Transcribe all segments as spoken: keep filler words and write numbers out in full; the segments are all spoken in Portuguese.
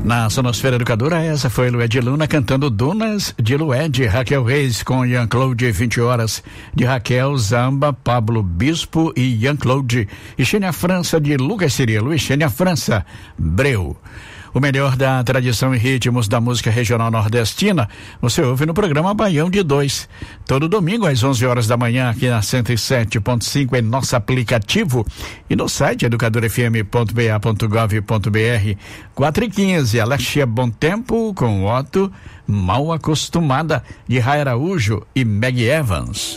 Na Sonosfera Educadora, essa foi Lued Luna cantando Dunas de Lued, Raquel Reis com Ian Claude, vinte horas de Raquel, Zamba, Pablo Bispo e Ian Claude, e Xênia França de Lucas Cirilo e Xênia França, Breu. O melhor da tradição e ritmos da música regional nordestina você ouve no programa Baião de Dois, todo domingo às onze horas da manhã aqui na cento e sete ponto cinco em nosso aplicativo e no site educador f m ponto b a ponto gov ponto b r. Quatro e quinze, Alexia Bom Tempo com Otto, Mal Acostumada de Ray Araújo e Meg Evans.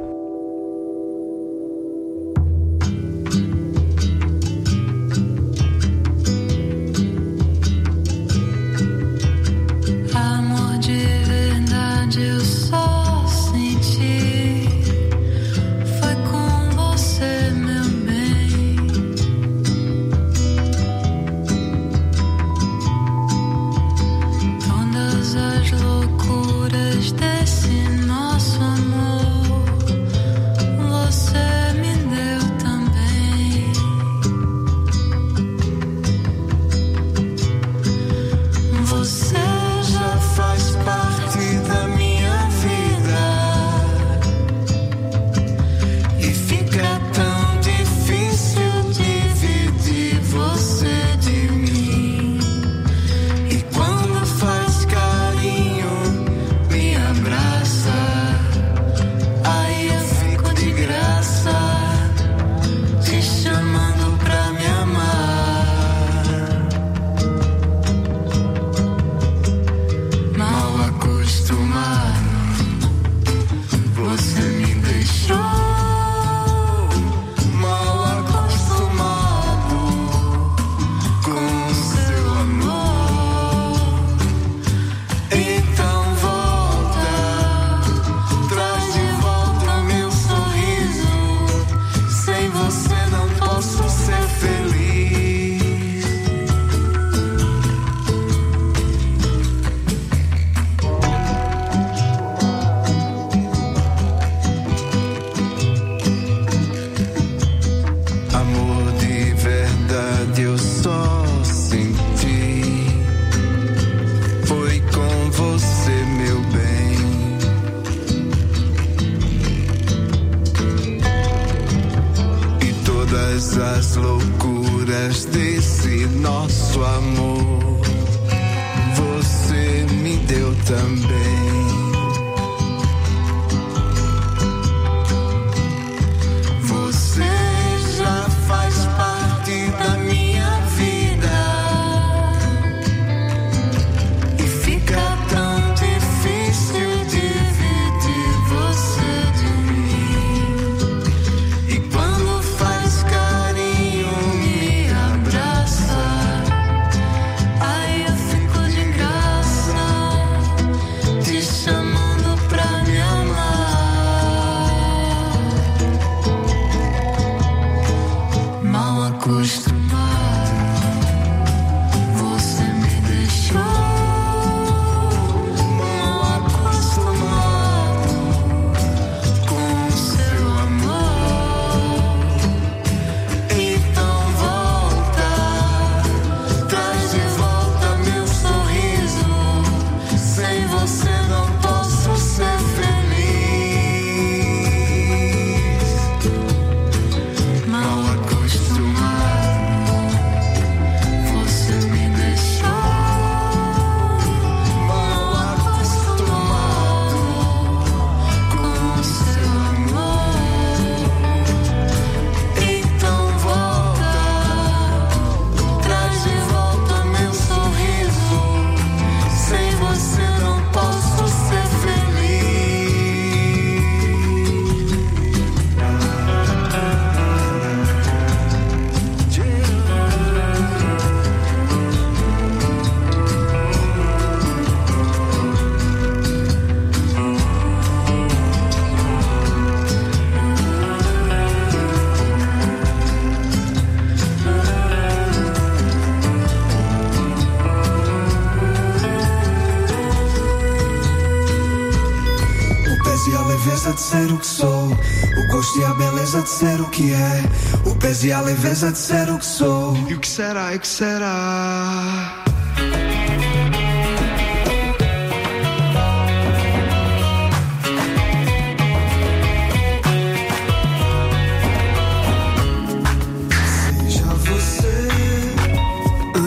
de ser o que sou, o gosto e a beleza de ser o que é, o peso e a leveza de ser o que sou. E o que será, e o que será?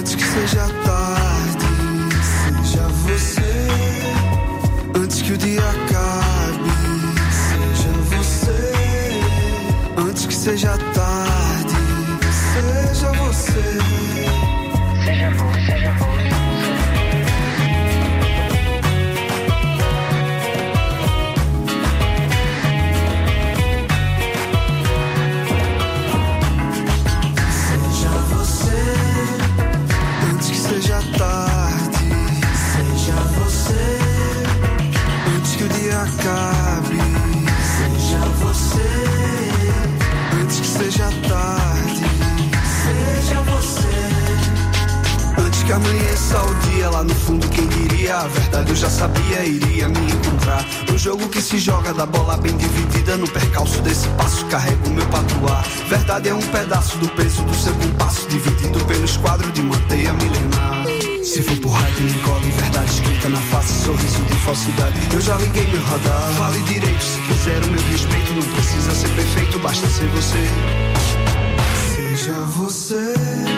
Antes que seja tarde, seja você. Antes que o dia acabe, seja você. Antes que seja tarde, seja você. Seja você, seja você. Seja tarde, seja você. Antes que o dia acabe, seja você. Antes que seja tarde, seja você. Antes que amanheça o dia, lá no fundo quem diria? A verdade eu já sabia, iria me encontrar. No jogo que se joga da bola bem dividida, no percalço desse passo carrego meu patuá. Verdade é um pedaço do peso do seu compasso, dividido pelo esquadro de uma teia milenar. Se for por raio me cola, verdade escrita na face, sorriso de falsidade. Eu já liguei meu radar, fale direito. Se quiser o meu respeito, não precisa ser perfeito, basta ser você. Seja você.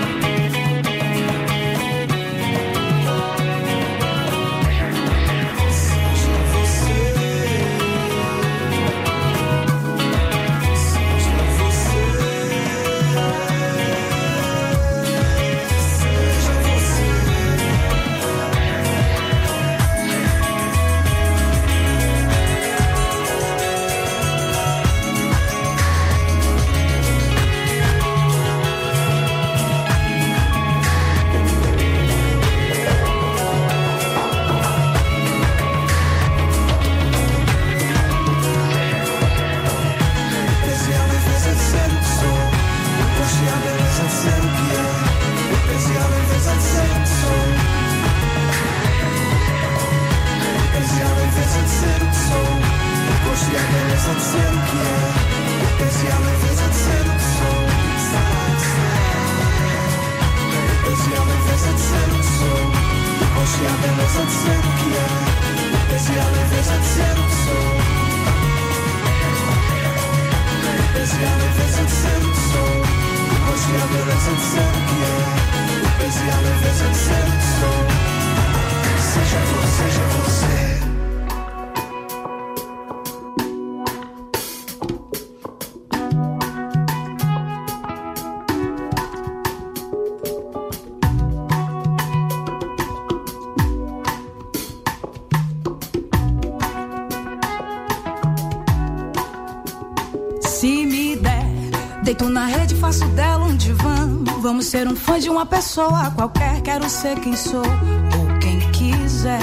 Vamos ser um fã de uma pessoa qualquer. Quero ser quem sou ou quem quiser.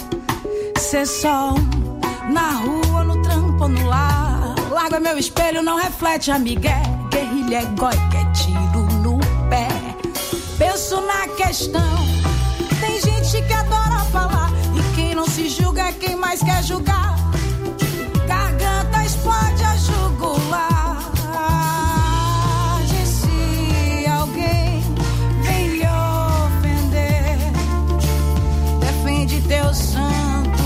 Ser sol na rua, no trampo ou no lar. Larga meu espelho, não reflete a migué. Guerrilha é goi, quer tiro no pé. Penso na questão. Tem gente que adora falar, e quem não se julga é quem mais quer julgar. Garganta explode a jugular. Teu santo,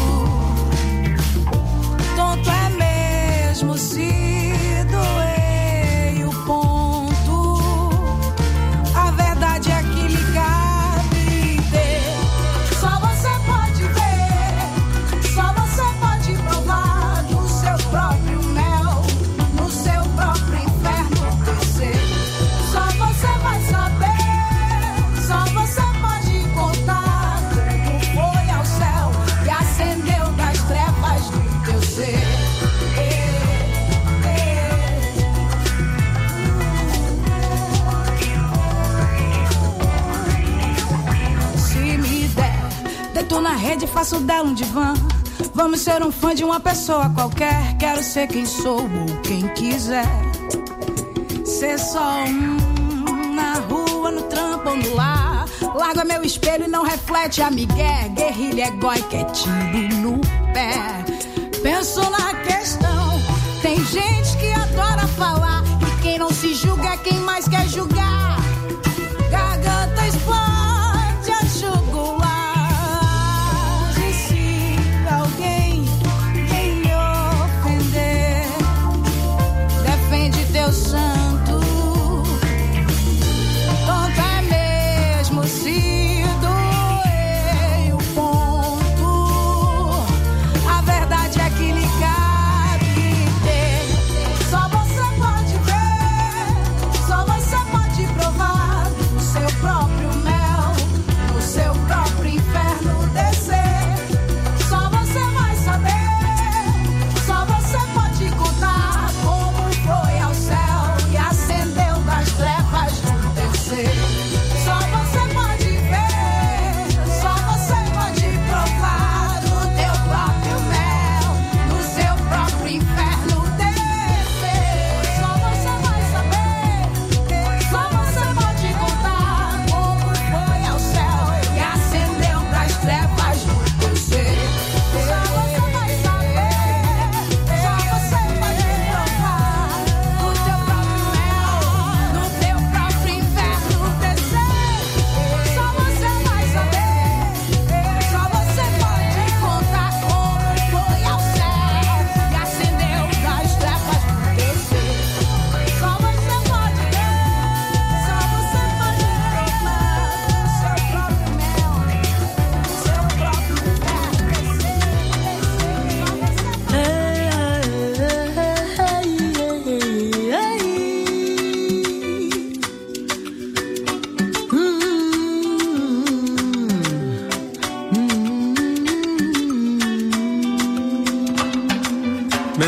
tonto é mesmo se doei o ponto. A verdade é que lhe cabe ter. Só você pode ver, só você pode provar no seu próprio mel, no seu próprio inferno descer. Só você vai saber, só você pode contar. Acendeu das trevas do teu ser. Se me der, deito na rede, faço dela um divã. Vamos ser um fã de uma pessoa qualquer. Quero ser quem sou ou quem quiser. Ser só um na rua, no trampo ou no lar. Larga meu espelho e não reflete a migué. Guerrilha é goi, quer tiro no pé. Penso na questão. Tem gente que adora falar, e quem não se julga é quem mais quer julgar. Garganta explode a jugular. E se alguém vem me ofender, defende teu santo. Tonto é mesmo se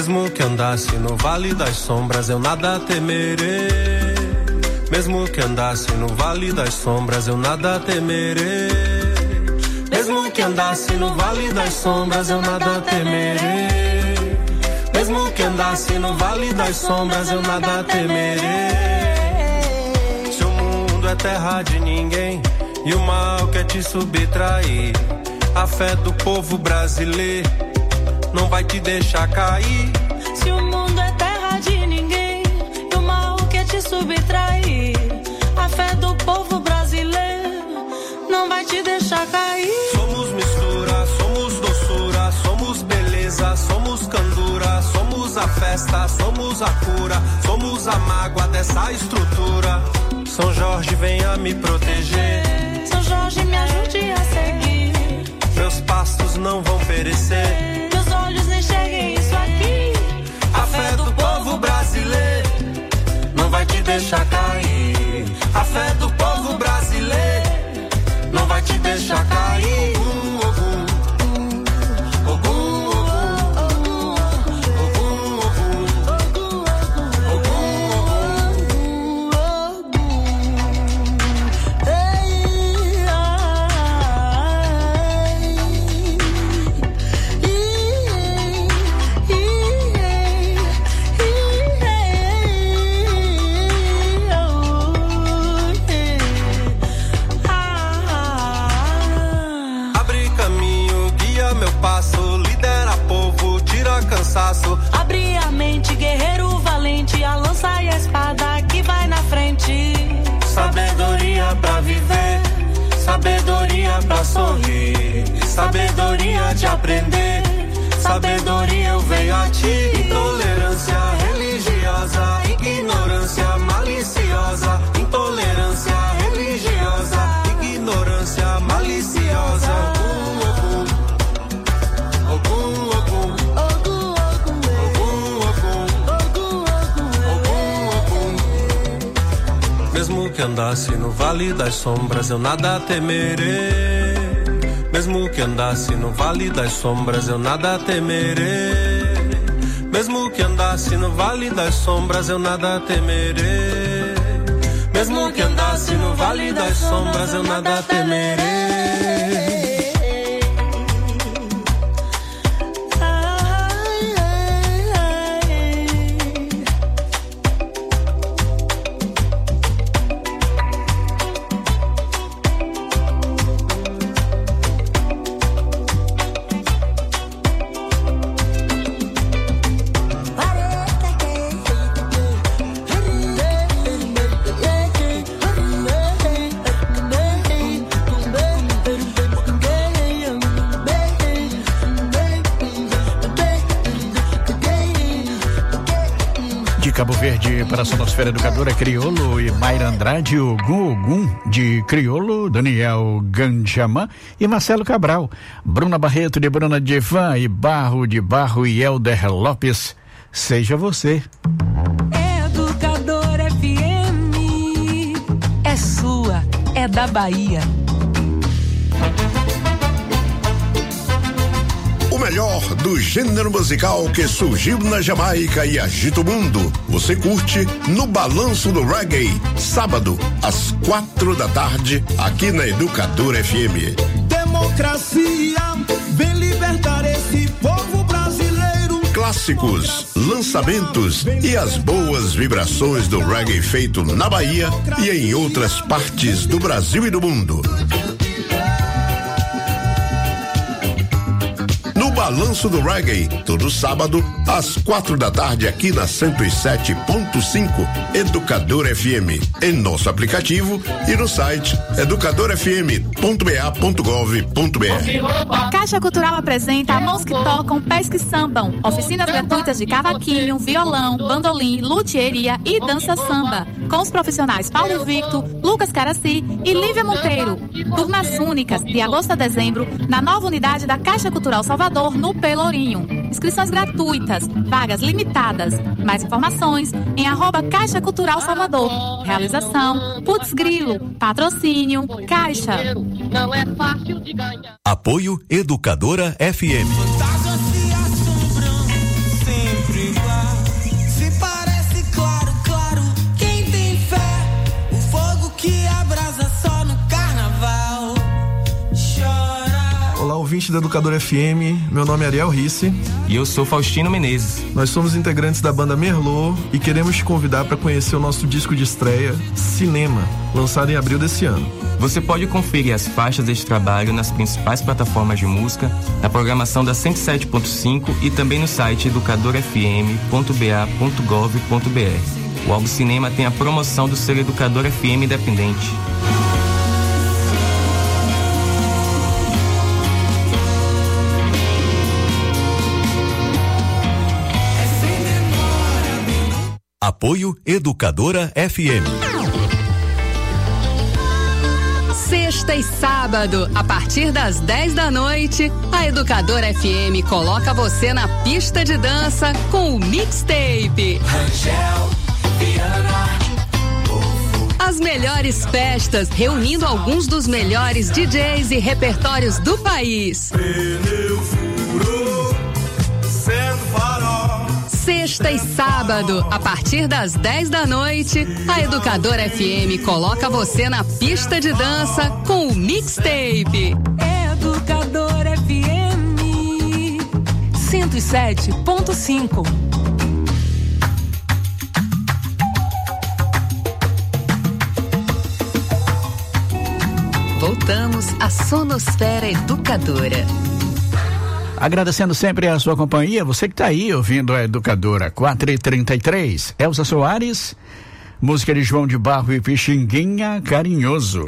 Mesmo que andasse no vale das sombras, eu nada temerei. Mesmo que andasse no vale das sombras, eu nada temerei. Mesmo que andasse no vale das sombras, eu nada temerei. Mesmo que andasse no vale das sombras, eu nada temerei. Se o mundo é terra de ninguém e o mal quer te subtrair, a fé do povo brasileiro não vai te deixar cair. Se o mundo é terra de ninguém e o mal quer te subtrair, a fé do povo brasileiro não vai te deixar cair. Somos mistura, somos doçura, somos beleza, somos candura, somos a festa, somos a cura, somos a mágoa dessa estrutura. São Jorge, venha me proteger. São Jorge, me ajude a seguir. Meus passos não vão perecer. Meus olhos nem enxerguem isso aqui. A fé do povo brasileiro não vai te deixar cair. A fé do povo brasileiro não vai te deixar cair. Abre a mente, guerreiro valente, a lança e a espada que vai na frente. Sabedoria pra viver, sabedoria pra sorrir, sabedoria de aprender, sabedoria eu venho a ti. Intolerância religiosa, ignorância maliciosa, intolerância religiosa, ignorância maliciosa. Mesmo que andasse no vale das sombras, eu nada temerei. Mesmo que andasse no vale das sombras, eu nada temerei. Mesmo que andasse no vale das sombras, eu nada temerei. Mesmo que andasse no vale das sombras, eu nada temerei. Cabo Verde para a Sonosfera Educadora Criolo e Mayra Andrade, Ogum Ogum de Criolo, Daniel Ganjamã e Marcelo Cabral, Bruna Barreto de Bruna Divan e Barro de Barro e Helder Lopes. Seja você. Educadora F M é sua, é da Bahia. O melhor do gênero musical que surgiu na Jamaica e agita o mundo. Você curte no Balanço do Reggae, sábado, às quatro da tarde, aqui na Educadora F M. Democracia, vem libertar esse povo brasileiro. Clássicos, lançamentos e as boas vibrações do reggae feito na Bahia e em outras partes do Brasil e do mundo. Balanço do Reggae, todo sábado, às quatro da tarde, aqui na cento e sete ponto cinco, Educadora F M, em nosso aplicativo e no site educadora f m ponto b a ponto gov ponto b r. Caixa Cultural apresenta Mãos que Tocam, Pés que Sambam, oficinas gratuitas de cavaquinho, violão, bandolim, luthieria e dança samba, com os profissionais Paulo Victor, Lucas Caraci e Lívia Monteiro. Turmas únicas, de agosto a dezembro, na nova unidade da Caixa Cultural Salvador, no Pelourinho. Inscrições gratuitas, vagas limitadas. Mais informações em arroba Caixa Cultural Salvador. Realização Putz Grilo. Patrocínio Caixa. Não é fácil de ganhar. Apoio Educadora F M. Fantasmas se assombram sempre ouvinte da Educadora F M, meu nome é Ariel Risse. E eu sou Faustino Menezes. Nós somos integrantes da banda Merlot e queremos te convidar para conhecer o nosso disco de estreia, Cinema, lançado em abril desse ano. Você pode conferir as faixas deste trabalho nas principais plataformas de música, na programação da cento e sete ponto cinco e também no site educador f m ponto b a ponto gov ponto b r. O álbum Cinema tem a promoção do selo Educador F M Independente. Apoio Educadora F M. Sexta e sábado, a partir das dez da noite, a Educadora F M coloca você na pista de dança com o Mixtape. Rangel, Viana, as melhores festas, reunindo alguns dos melhores D Js e repertórios do país. Pneu furou, sendo farol. Sexta e sábado, a partir das dez da noite, a Educadora F M coloca você na pista de dança com o Mixtape. Educadora F M cento e sete ponto cinco. Voltamos à Sonosfera Educadora. Agradecendo sempre a sua companhia, você que está aí ouvindo a Educadora. Quatro e trinta e três, Elza Soares, música de João de Barro e Pixinguinha, Carinhoso.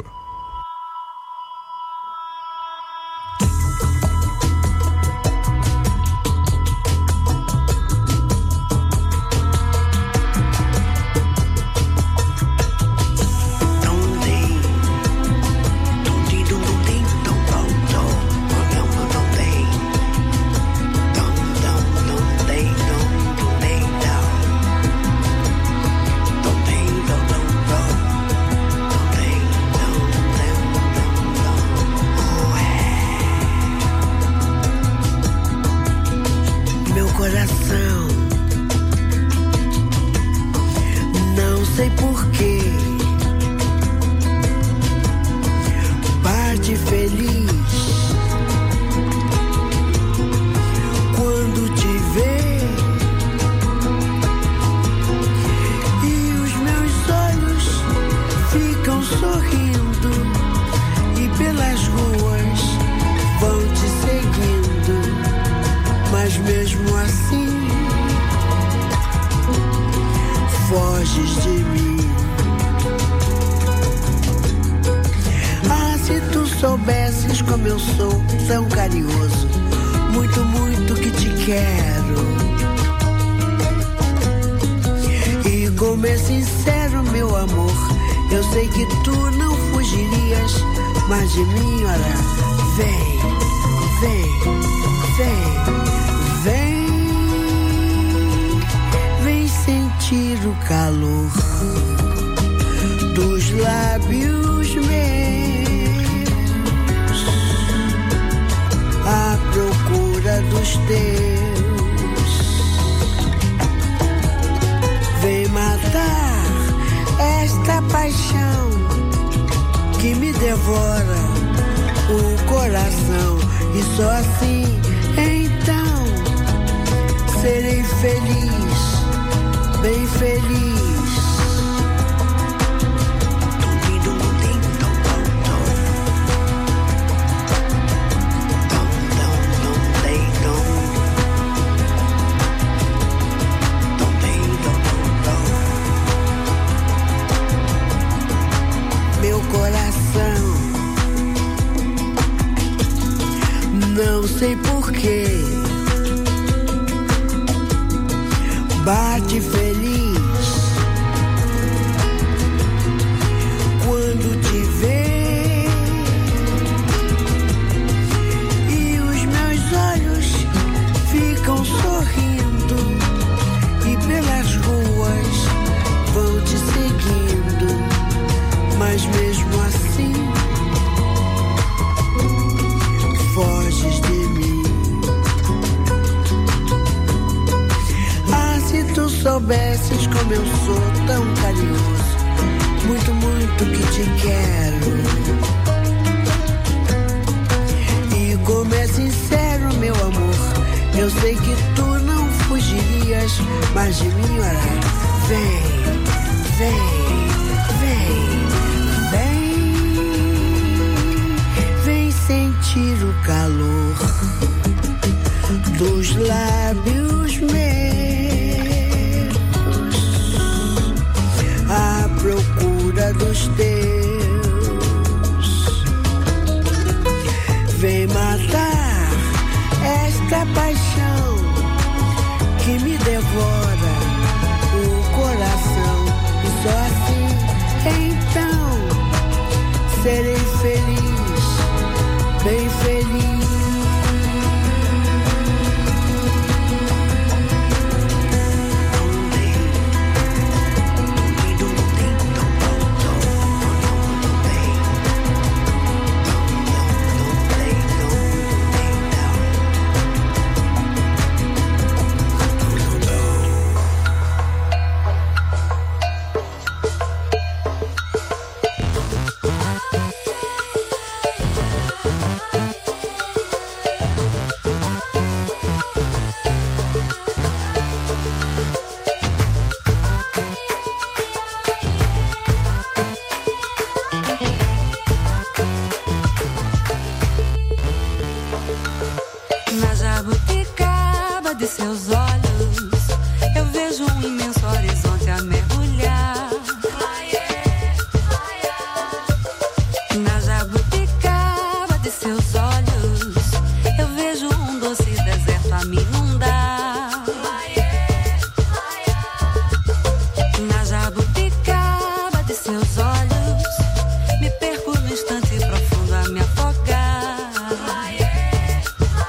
Soubesses como eu sou tão carinhoso, muito, muito que te quero. E comece sei que tu não fugirias mais de mim, olha. Vem, vem, vem, vem, vem sentir o calor dos lábios meus, à procura dos teus. Vem matar esta paixão que me devora o coração, e só assim então serei feliz, bem feliz.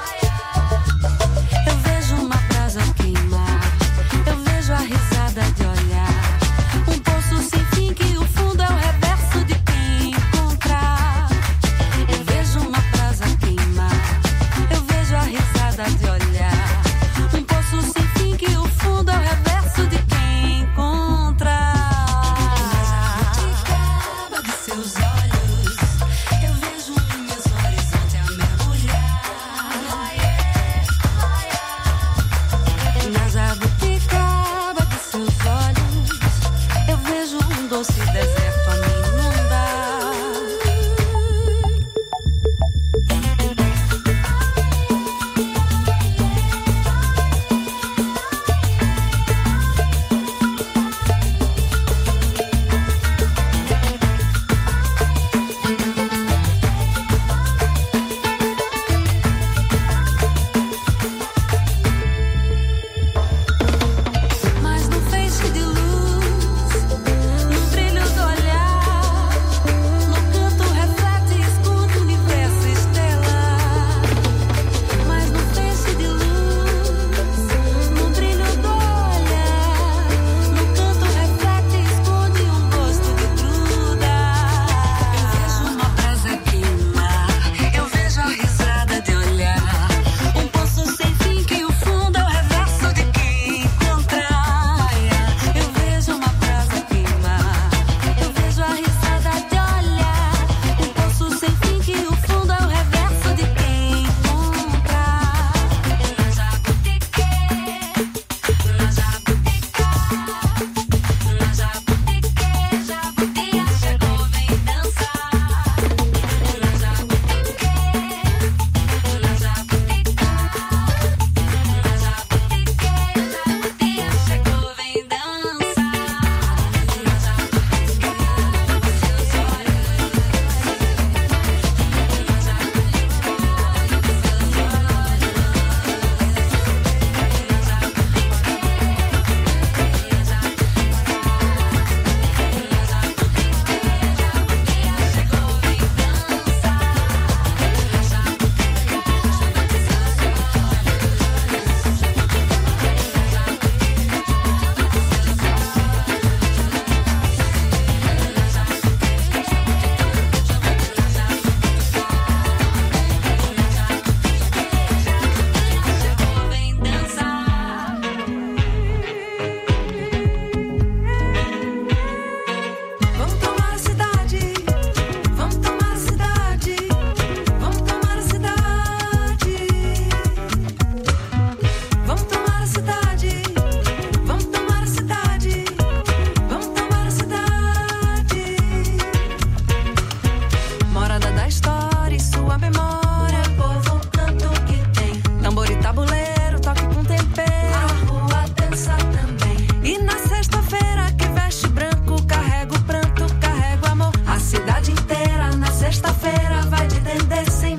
Eu vejo uma brasa queimar, eu vejo a risada de olhar.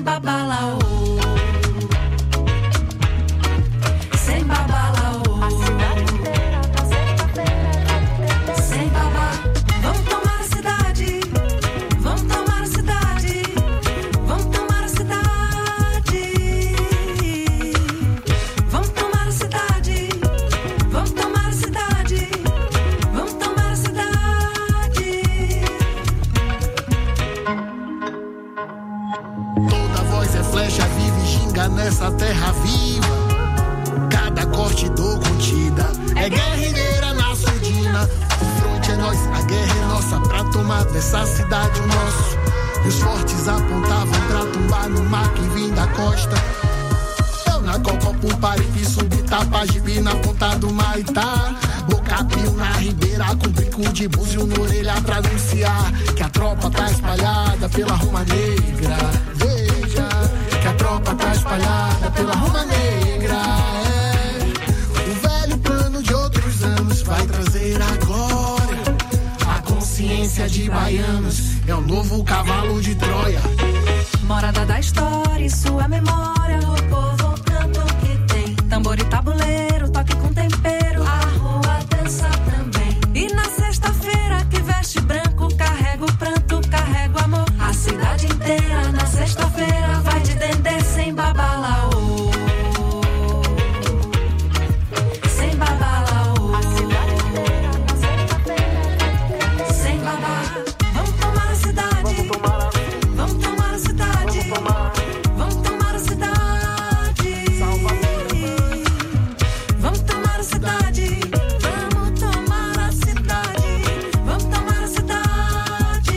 sem babalaô. Sem babalaô. A cidade inteira na sexta-feira. Sem babá. Vamos tomar a cidade. Vamos tomar a cidade. Vamos tomar a cidade. Vamos tomar a cidade. Vamos tomar a cidade. Vamos tomar a cidade. Toda voz é flecha, vive e ginga nessa terra viva. Cada corte dor contida é guerrilheira na surdina. O fronte é nós, a guerra é nossa. Pra tomar dessa cidade o nosso. E os fortes apontavam pra tumbar no mar que vim da costa. Eu na Copa por Paripe, subi Tapajibi na ponta do Maitá. Bocapio na ribeira, com bico de búzio na orelha pra anunciar que a tropa tá espalhada pela Roma Negra. Veja que a tropa tá espalhada pela Roma Negra. É. O velho plano de outros anos vai trazer a glória. A consciência de baianos é o novo cavalo de Troia. Morada da história e sua memória. O povo canta o que tem. Tambor e tabuleiro, toque com tempero. A rua dança também. E na sexta-feira que veste branco, carrego pranto, carrego amor. A cidade inteira na sexta-feira vai de dendê sem babalaô. Sem babalaô. A cidade inteira na sexta-feira sem babá. Vamos tomar a cidade. Vamos tomar a cidade. Vamos tomar a cidade. Vamos tomar a cidade. Vamos tomar a cidade. Vamos tomar a cidade.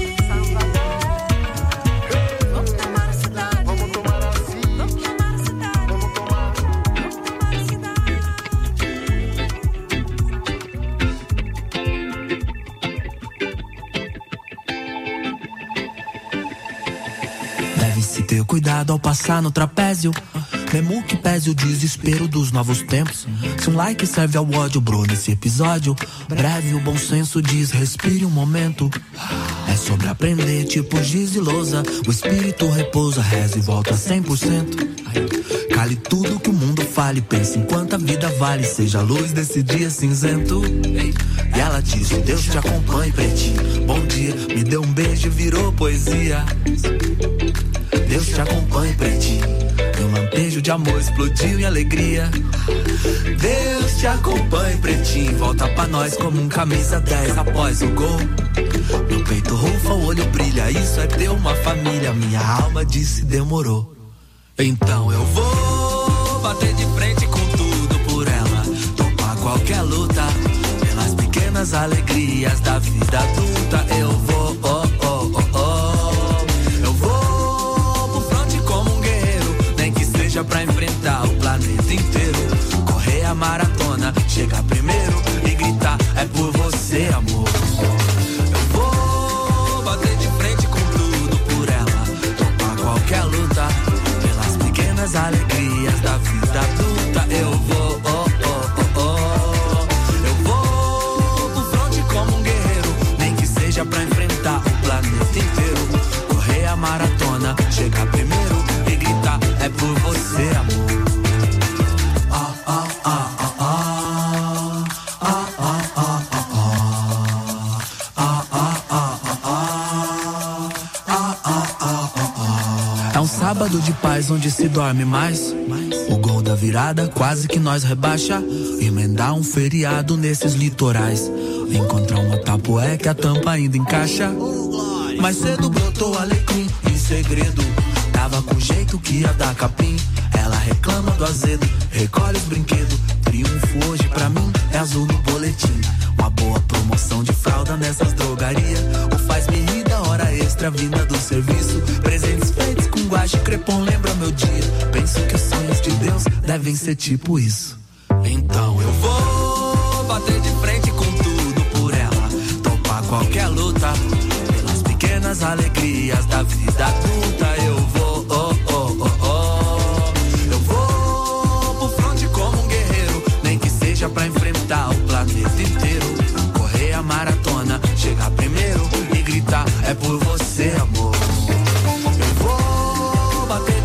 Vamos tomar a cidade. Vamos tomar a cidade. Vamos tomar a cidade. Vamos tomar. Vamos tomar a cidade. Deve-se ter cuidado ao passar no trapézio, mesmo que pese o desespero dos novos tempos. Se um like serve ao ódio, bro, nesse episódio breve, o bom senso diz, respire um momento. É sobre aprender, tipo giz e lousa. O espírito repousa, reza e volta cem por cento. Cale tudo que o mundo fale, pense enquanto a vida vale. Seja a luz desse dia cinzento. E ela diz, Deus te acompanhe, pretinho. Bom dia, me deu um beijo e virou poesia. Deus te acompanhe, pretinho. E um lampejo de amor explodiu em alegria. Deus te acompanhe, pretinho. Volta pra nós como um camisa dez após o gol. Meu peito rufa, o olho brilha. Isso é ter uma família. Minha alma disse demorou. Então eu vou bater de frente com tudo por ela. Topar qualquer luta pelas pequenas alegrias da vida adulta. Eu vou, oh, oh, oh, oh. Eu vou pro fronte como um guerreiro, nem que seja pra enfrentar o planeta inteiro. Correr a maratona, chegar primeiro e gritar, é por você, amor. Eu vou bater de frente com tudo por ela. Topar qualquer luta pelas pequenas alegrias da vida adulta. Eu vou, oh, oh, oh, oh. Eu vou pro fronte como um guerreiro, nem que seja pra enfrentar o planeta inteiro. Correr a maratona, chegar primeiro e gritar, é por você, amor. Ah, ah, ah, ah, ah. Ah, ah, ah, ah, ah. Ah, ah, ah, ah, ah. Ah, ah, ah, ah, ah. É um sábado de paz onde se dorme mais. O gol da virada quase que nós rebaixa. Emendar um feriado nesses litorais. Encontrar uma tapué que a tampa ainda encaixa. Mais cedo brotou alecrim em segredo. Tava com jeito que ia dar capim. Ela reclama do azedo, recolhe os brinquedos. Triunfo hoje pra mim é azul no boletim. Uma boa promoção de fralda nessas drogarias. O faz-me rir da hora extra vinda do serviço. Presentes feitos com guache, crepom lembra meu dia. Penso que os sonhos de Deus devem ser tipo isso. Então eu vou bater de frente com tudo por ela. Topar qualquer luta pelas pequenas alegrias da vida adulta. Eu vou, oh, oh, oh, oh. Eu vou pro fronte como um guerreiro, nem que seja pra enfrentar o planeta inteiro. Correr a maratona, chegar primeiro e gritar, é por você, amor. Eu vou bater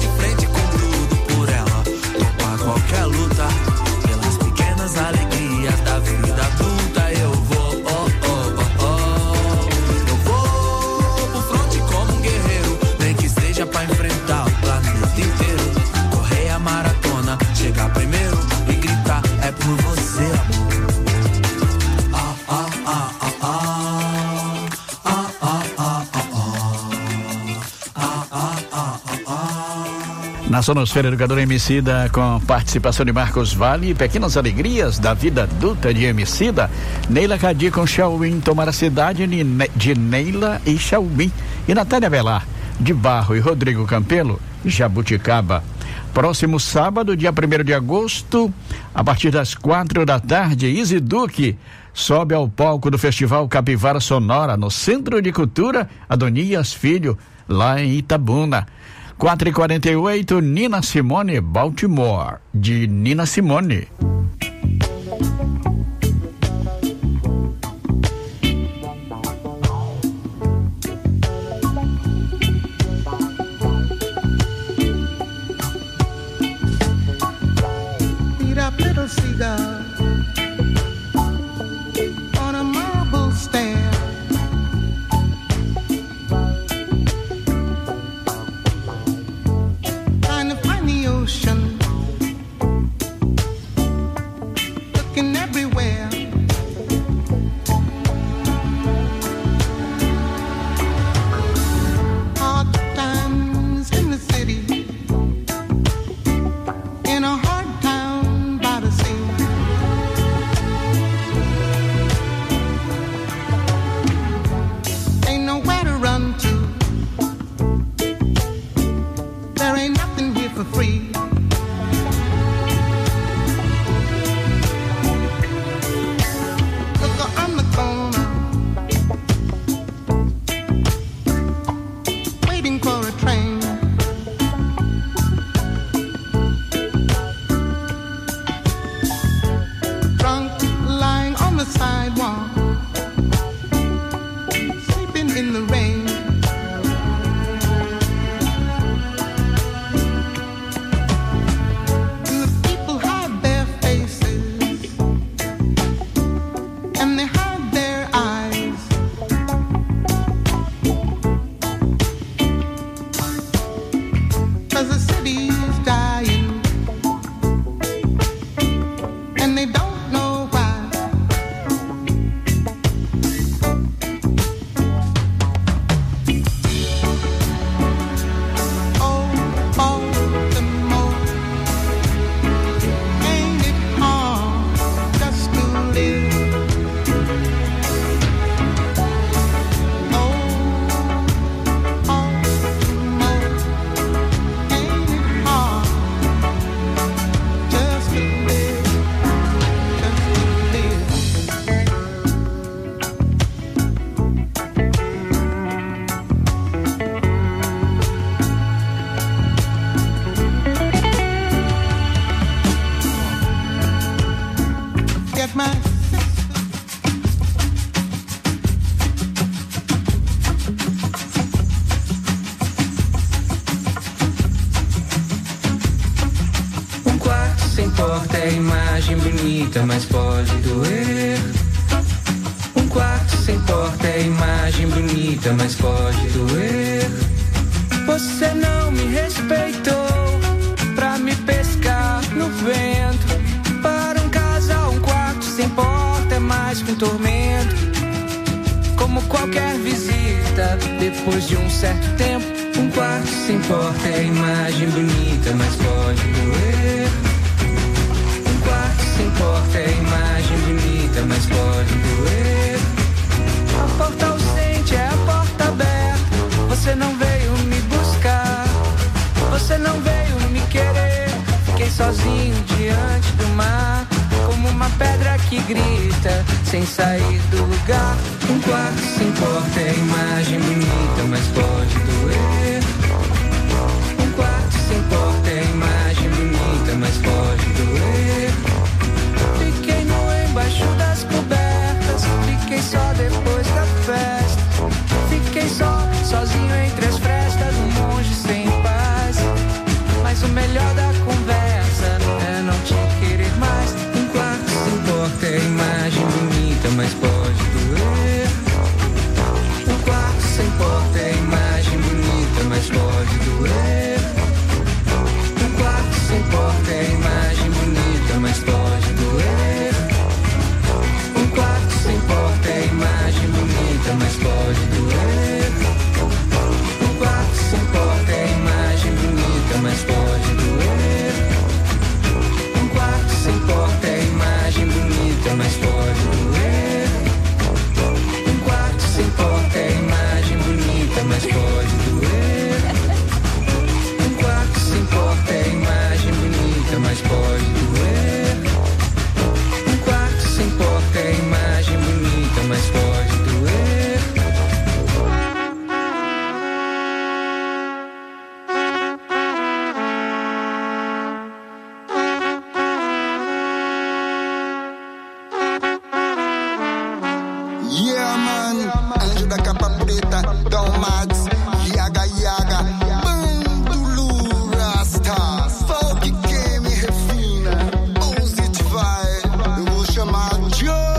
Na Sonosfera Educadora Emicida, com participação de Marcos Vale, Pequenas Alegrias da Vida Adulta de Emicida, Neila Cadi com Chauim, Tomar a Cidade de Neila e Chauim, e Natália Velar, de Barro, e Rodrigo Campelo, Jabuticaba. Próximo sábado, dia primeiro de agosto, a partir das quatro da tarde, Izzy Duque sobe ao palco do Festival Capivara Sonora, no Centro de Cultura Adonias Filho, lá em Itabuna. quatro e quarenta e oito, Nina Simone, Baltimore, de Nina Simone. Beat up little cigar on a marble stand. Ocean, looking everywhere. Hard times in the city, in a hard town by the sea. Ain't nowhere to run to. There ain't nothing here for free. Mas pode doer. Um quarto sem porta é imagem bonita, mas pode doer. Você não me respeitou pra me pescar no vento. Para um casal, um quarto sem porta é mais que um tormento. Como qualquer visita, depois de um certo tempo. Um quarto sem porta é imagem bonita, mas pode doer. Sem porta é imagem bonita, mas pode doer. A porta ausente é a porta aberta. Você não veio me buscar, você não veio me querer. Fiquei sozinho diante do mar, como uma pedra que grita, sem sair do lugar. Um quarto sem porta é imagem bonita, mas pode doer. Um quarto sem porta é imagem bonita, mas pode doer. Fiquei nu embaixo das cobertas, fiquei só depois da festa. Fiquei só, sozinho entre as frestas, um monge sem paz. Mas o melhor da conversa é não te querer mais. Um quarto sem porta é imagem bonita, mas pode doer. Um quarto sem porta é imagem bonita, mas Don Max, Yaga Yaga, Bandulu Rasta, só que quem me refina, positiva, eu vou chamar Joe.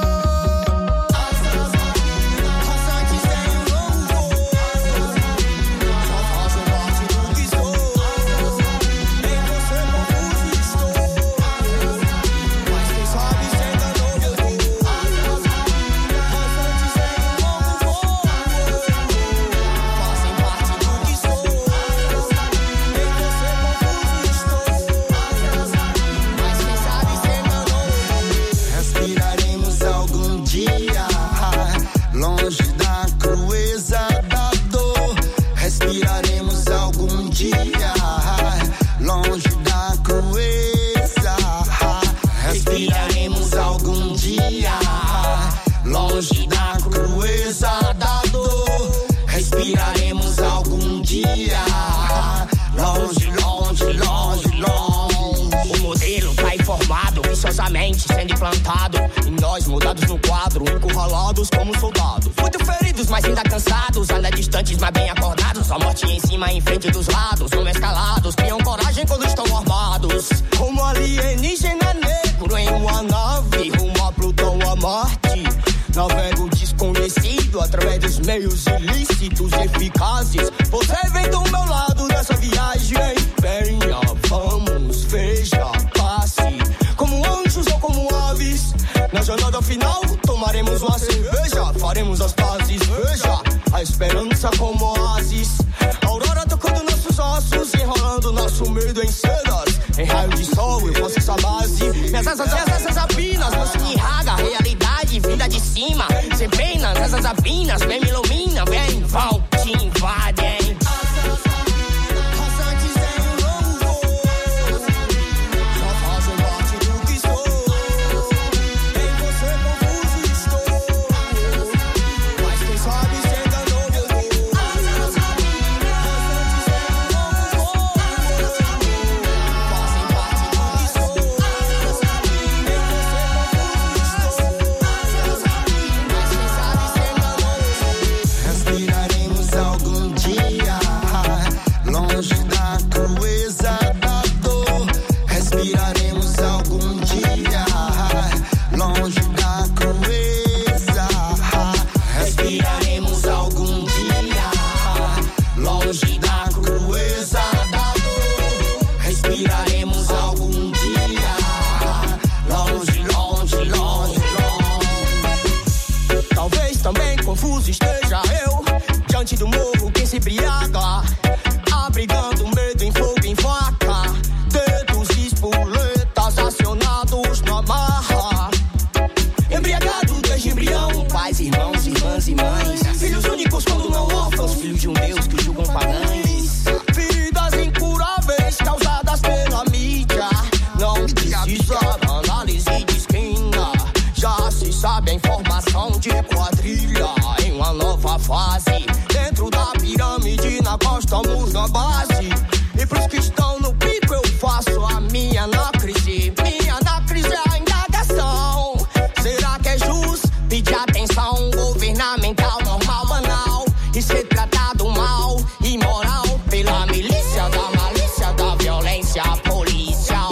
Sendo implantado e nós mudados no quadro, encurralados como soldados. Muito feridos, mas ainda cansados, ainda distantes, mas bem acordados. A morte em cima, em frente dos lados, como escalados, criam coragem quando estão armados. Como alienígena negro em uma nave, rumo a Plutão, a Marte. Navego desconhecido através dos meios ilícitos e eficazes. Você vem do meu lado nessa viagem. Venha, vamos, veja, passe. Como anjos ou como aves, na jornada final tomaremos uma cerveja, faremos as pazes, veja, a esperança como oásis. A aurora tocando nossos ossos, enrolando nosso medo em sedas. Em raio de sol eu faço essa base. Minhas asas, minhas asas apinas, não se me raga, realidade vinda de cima. Sem pena, nessas apinas, vem me ilumina, vem, vão, te invadem. Do morro, quem se embriaga, abrigando medo em fogo, em faca, dedos e espoletas acionados na marra. Embriagado desde embrião, pais, irmãos, irmãs e mães, filhos únicos quando não órfãos, filhos de um Deus que julgam pagães. Feridas incuráveis causadas pela mídia, não precisa análise de esquina, já se sabe a informação de quadrilha em uma nova fase. Dentro da pirâmide, na costa, estamos na base. E pros que estão no pico, eu faço a minha anacrise. Minha anacrise é a indagação. Será que é justo pedir atenção governamental, normal, banal, e ser tratado mal, imoral, pela milícia da malícia, da violência policial?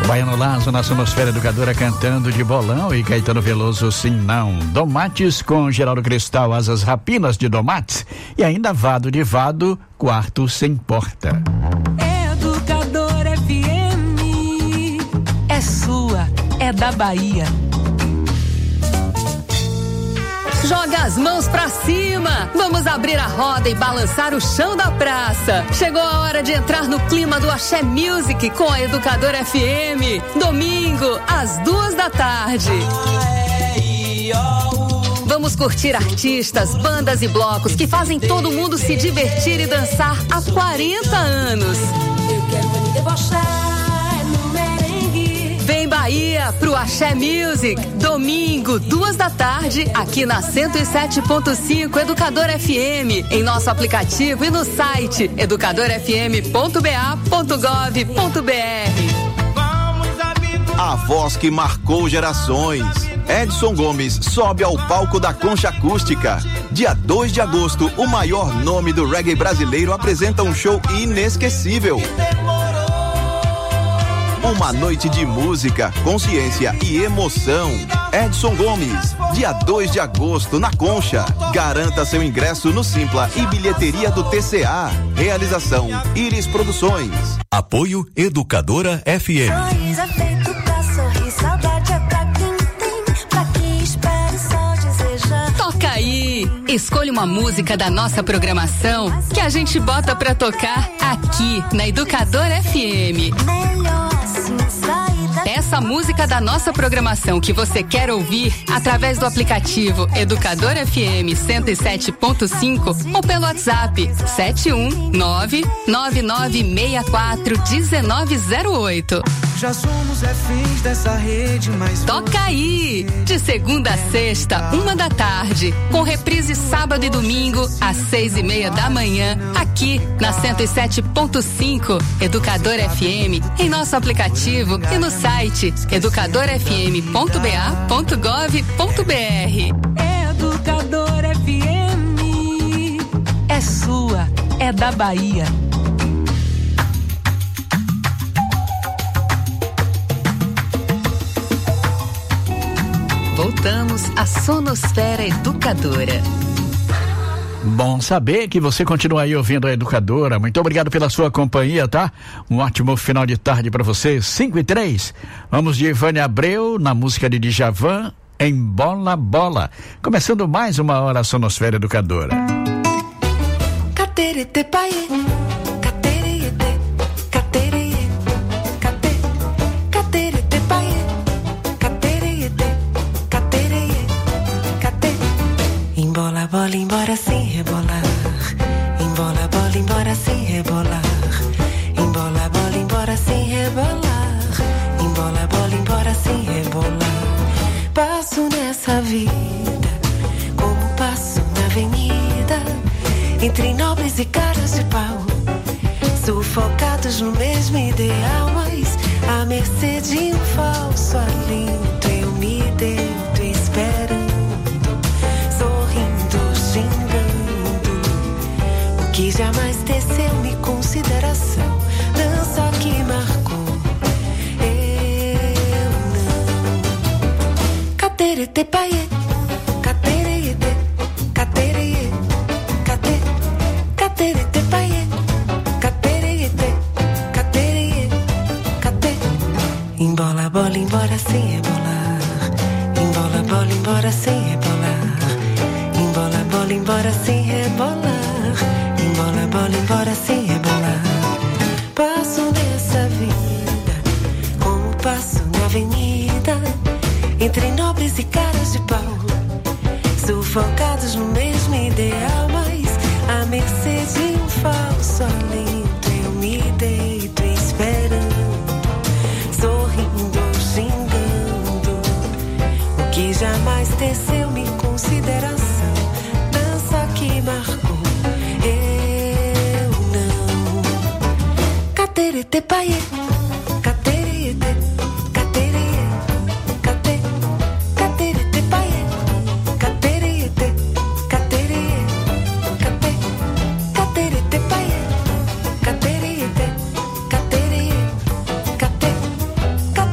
Baiano Lazo na Sonosfera Educadora cantando de bolão e Caetano Veloso sim não. Domates com Geraldo Cristal, Asas Rapinas de Domates e ainda Vado de Vado, Quarto Sem Porta. Educadora F M é sua, é da Bahia. Joga as mãos pra cima, vamos abrir a roda e balançar o chão da praça. Chegou a hora de entrar no clima do Axé Music com a Educadora F M. Domingo, às duas da tarde. Vamos curtir artistas, bandas e blocos que fazem todo mundo se divertir e dançar há quarenta anos. Eu quero me debochar no merengue. Vem Bahia pro Axé Music, domingo, duas da tarde, aqui na cento e sete ponto cinco Educadora F M, em nosso aplicativo e no site educadora f m ponto b a ponto gov ponto b r. A voz que marcou gerações. Edson Gomes sobe ao palco da Concha Acústica. Dia dois de agosto, o maior nome do reggae brasileiro apresenta um show inesquecível. Uma noite de música, consciência e emoção. Edson Gomes, dia dois de agosto, na Concha. Garanta seu ingresso no Simpla e bilheteria do T C A. Realização Iris Produções. Apoio Educadora F M. Sorriso é feito pra sorrir, saudade é pra quem tem, pra quem espera e só deseja. Toca aí! Escolha uma música da nossa programação que a gente bota pra tocar aqui na Educadora F M. Melhor assim sair da... Essa música da nossa programação que você quer ouvir através do aplicativo Educadora F M cento e sete ponto cinco ou pelo WhatsApp sete um nove nove nove seis quatro um nove zero oito. Já somos reféns dessa rede, mas toca aí! De segunda a sexta, uma da tarde, com reprise sábado e domingo às seis e meia da manhã, aqui na cento e sete ponto cinco Educadora F M, em nosso aplicativo e no site educadora f m ponto b a ponto gov ponto b r. Educadora F M é sua, é da Bahia. Voltamos à Sonosfera Educadora. Bom saber que você continua aí ouvindo a Educadora. Muito obrigado pela sua companhia, tá? Um ótimo final de tarde para você. cinco e três. Vamos de Ivane Abreu na música de Djavan, Em Bola Bola. Começando mais uma hora a Sonosfera Educadora. Caterete paie, caterete, caterete, cate, caterete paie, caterete, caterete, cate. Embola bola, embora sem rebolar. Embola bola, embora sem rebolar. Embola bola, embora sem rebolar. Embola bola, embora sem rebolar. Passo nessa vida como passo na avenida, entre nobres e caras de pau, sufocados no mesmo ideal, mas à mercê de um falso alento eu me deito esperando, sorrindo, xingando o que jamais teceu-me consideração. Dança que marcou, eu não. Caterete paie, caterete, caterete, cate, caterete paie, caterete, caterete, cate. Embola bola, embora sem rebolar. Embola bola, embora sem rebolar. Embola bola, embora sem rebolar. Embola bola, embora sem rebolar. Passo nessa vida como passo na avenida, entre nobres e caras de pau, sufocados no mesmo ideal, mas à mercê de um falso alento eu me deito esperando, sorrindo, xingando o que jamais teceu-me consideração. Dança que marcou, eu não. Caterete paie, caterete, caterete, cate, caterete paie, caterete, caterete, cate, caterete paie, caterete, caterete, cate,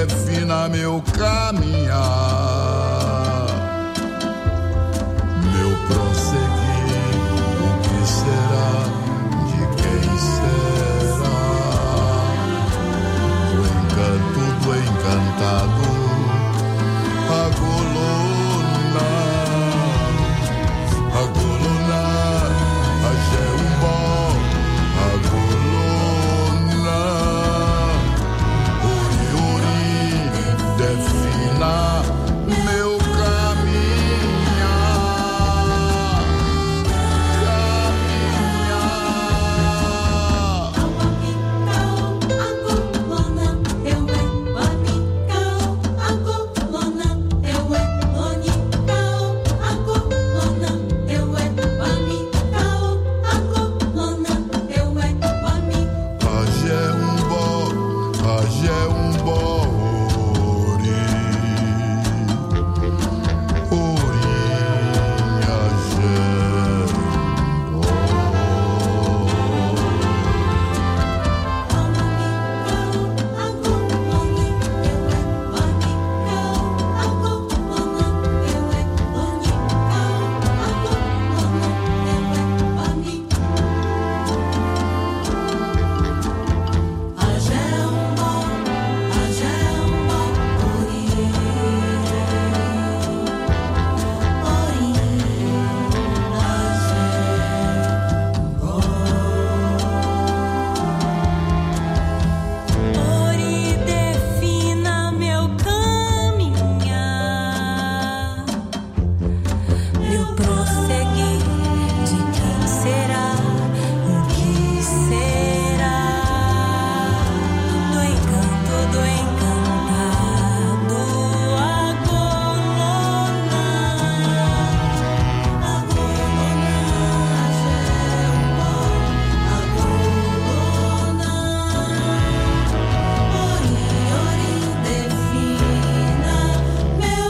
defina meu caminhar, meu prosseguir, o que será, de quem será, do encanto do encantado, a golona, a golona, a Jeumbo, a golona, ori, ori, defina meu caminhar, a Jeumbo, a Jeumbo, ori, ori, a Jeumbo. Ori, defina meu caminhar, meu prosseguir, de quem será, o que será, do encanto do encantado, a golona, a golona, a Jeumbo, a golona. Ori, ori, defina meu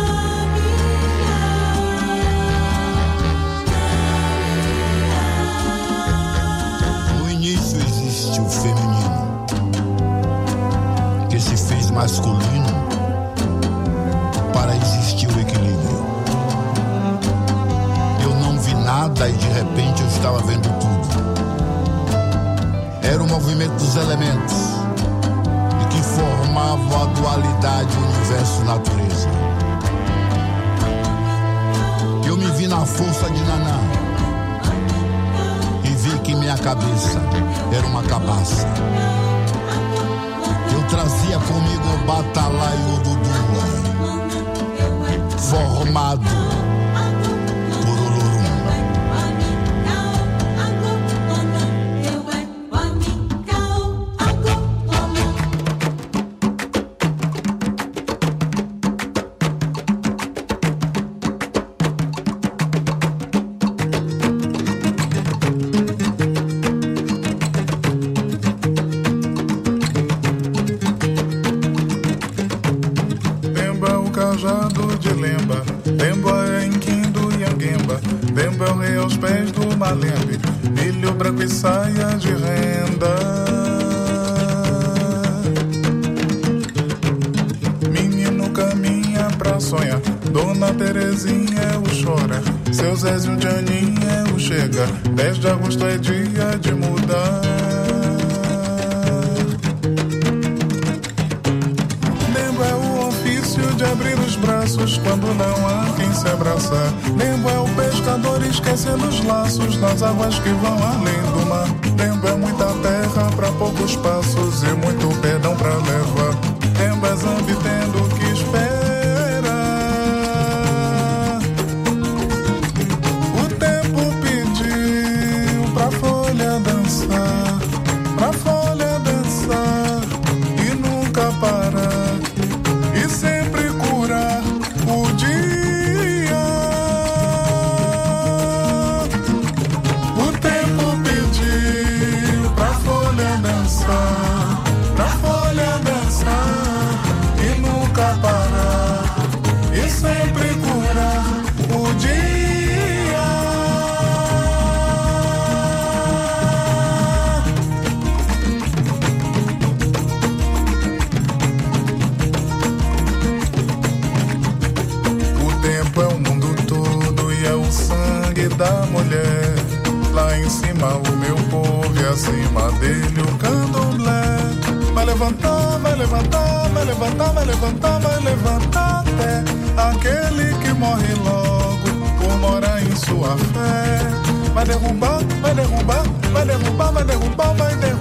No início existe o feminino, que se fez masculino para existir o equilíbrio. Eu não vi nada e de repente eu estava vendo tudo. Era o movimento dos elementos e que formavam a dualidade universo-natureza. Eu me vi na força de Nanã e vi que minha cabeça era uma cabaça. Eu trazia comigo o Batalá e o Dudua, formado por Olorum. Demba é o cajado de Lemba, Demba é Enquindo e Anguemba, Demba é o rei aos pés do Malembe, milho branco e saia de renda. Menino caminha pra sonhar, Dona Terezinha é o chora, seu Zézio de Aninha é o chega, dez de agosto é dia de mudar. Demba é o ofício de abrir os braços quando não há quem se abraçar. Demba é o pescador esquecendo os laços nas águas que vão além do mar. Demba é muita terra pra poucos passos e muito perdão pra levar. Demba é Zambi tendo que espera. O tempo pediu pra folha dançar, pra folha dançar e nunca parar e sempre curar o dia. O tempo pediu pra folha dançar, pra folha dançar cima o meu povo e acima dele o candomblé. Vai levantar, vai levantar, vai levantar, vai levantar, vai levantar até aquele que morre logo por morar em sua fé. Vai derrubar, vai derrubar, vai derrubar, vai derrubar, vai derrubar